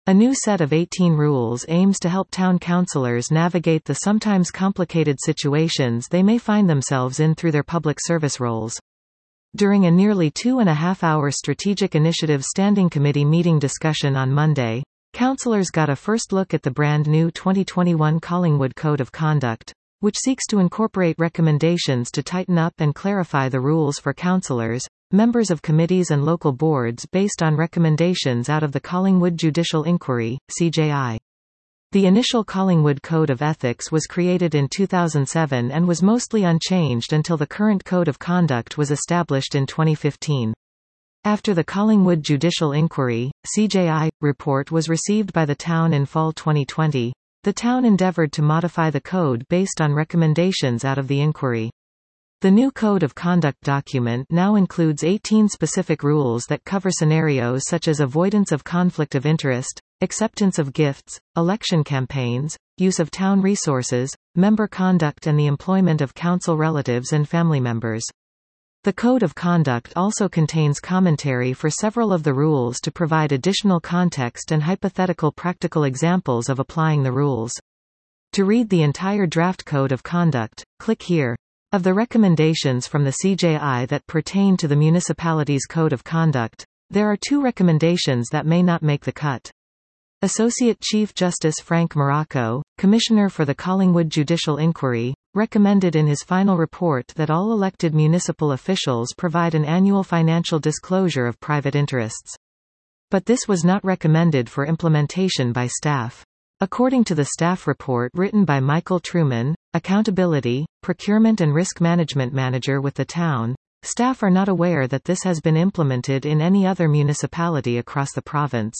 A new set of 18 rules aims to help town councillors navigate the sometimes complicated situations they may find themselves in through their public service roles. During a nearly 2.5-hour Strategic Initiative Standing Committee meeting discussion on Monday, councillors got a first look at the brand new 2021 Collingwood Code of Conduct, which seeks to incorporate recommendations to tighten up and clarify the rules for councillors, members of committees and local boards based on recommendations out of the Collingwood Judicial Inquiry, CJI. The initial Collingwood Code of Ethics was created in 2007 and was mostly unchanged until the current Code of Conduct was established in 2015. After the Collingwood Judicial Inquiry, CJI, report was received by the town in fall 2020, the town endeavoured to modify the code based on recommendations out of the inquiry. The new Code of Conduct document now includes 18 specific rules that cover scenarios such as avoidance of conflict of interest, acceptance of gifts, election campaigns, use of town resources, member conduct and the employment of council relatives and family members. The Code of Conduct also contains commentary for several of the rules to provide additional context and hypothetical practical examples of applying the rules. To read the entire draft Code of Conduct, click here. Of the recommendations from the CJI that pertain to the municipality's Code of Conduct, there are 2 recommendations that may not make the cut. Associate Chief Justice Frank Morocco, Commissioner for the Collingwood Judicial Inquiry, recommended in his final report that all elected municipal officials provide an annual financial disclosure of private interests. But this was not recommended for implementation by staff. According to the staff report written by Michael Truman, Accountability, Procurement and Risk Management Manager with the town, staff are not aware that this has been implemented in any other municipality across the province.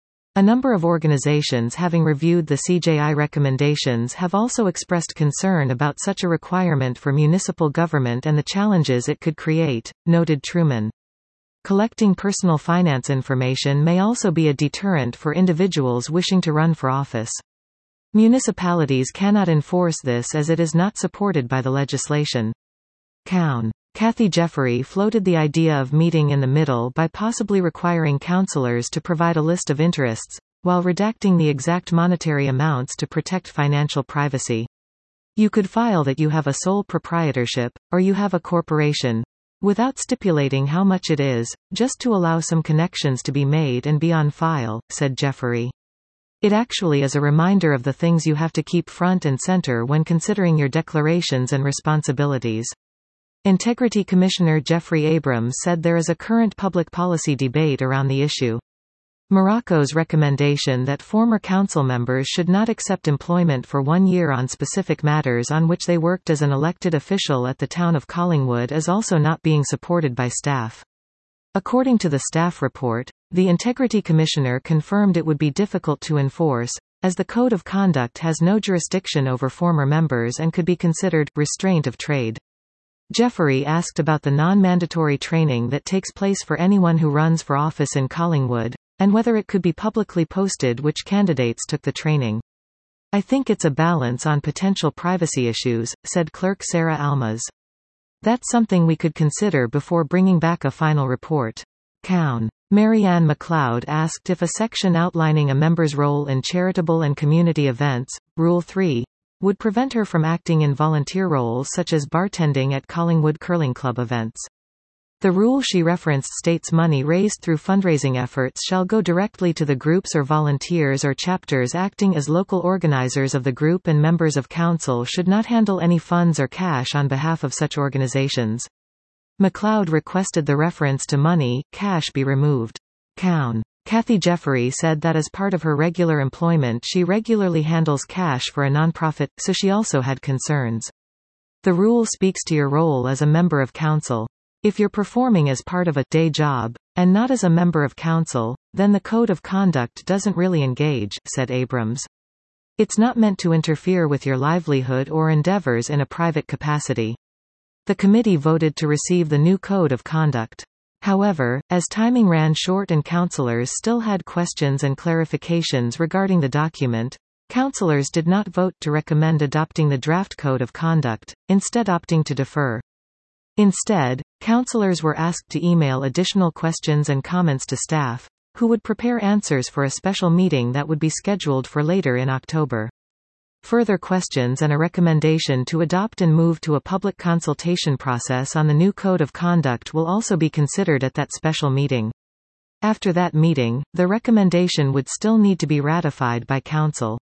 A number of organizations having reviewed the CJI recommendations have also expressed concern about such a requirement for municipal government and the challenges it could create, noted Truman. Collecting personal finance information may also be a deterrent for individuals wishing to run for office. Municipalities cannot enforce this as it is not supported by the legislation. Cown. Kathy Jeffery floated the idea of meeting in the middle by possibly requiring councillors to provide a list of interests, while redacting the exact monetary amounts to protect financial privacy. You could file that you have a sole proprietorship, or you have a corporation, without stipulating how much it is, just to allow some connections to be made and be on file, said Jeffery. It actually is a reminder of the things you have to keep front and center when considering your declarations and responsibilities. Integrity Commissioner Jeffrey Abrams said there is a current public policy debate around the issue. Morocco's recommendation that former council members should not accept employment for 1 year on specific matters on which they worked as an elected official at the town of Collingwood is also not being supported by staff. According to the staff report, the Integrity Commissioner confirmed it would be difficult to enforce, as the Code of Conduct has no jurisdiction over former members and could be considered restraint of trade. Jeffery asked about the non-mandatory training that takes place for anyone who runs for office in Collingwood, and whether it could be publicly posted which candidates took the training. I think it's a balance on potential privacy issues, said Clerk Sarah Almaz. That's something we could consider before bringing back a final report. Cown. Marianne McLeod asked if a section outlining a member's role in charitable and community events, Rule 3, would prevent her from acting in volunteer roles such as bartending at Collingwood Curling Club events. The rule she referenced states money raised through fundraising efforts shall go directly to the groups or volunteers or chapters acting as local organizers of the group, and members of council should not handle any funds or cash on behalf of such organizations. McLeod requested the reference to money, cash be removed. Cown. Kathy Jeffery said that as part of her regular employment she regularly handles cash for a nonprofit, so she also had concerns. The rule speaks to your role as a member of council. If you're performing as part of a day job, and not as a member of council, then the Code of Conduct doesn't really engage, said Abrams. It's not meant to interfere with your livelihood or endeavors in a private capacity. The committee voted to receive the new Code of Conduct. However, as timing ran short and councillors still had questions and clarifications regarding the document, councillors did not vote to recommend adopting the draft Code of Conduct, instead opting to defer. Instead, councillors were asked to email additional questions and comments to staff, who would prepare answers for a special meeting that would be scheduled for later in October. Further questions and a recommendation to adopt and move to a public consultation process on the new Code of Conduct will also be considered at that special meeting. After that meeting, the recommendation would still need to be ratified by Council.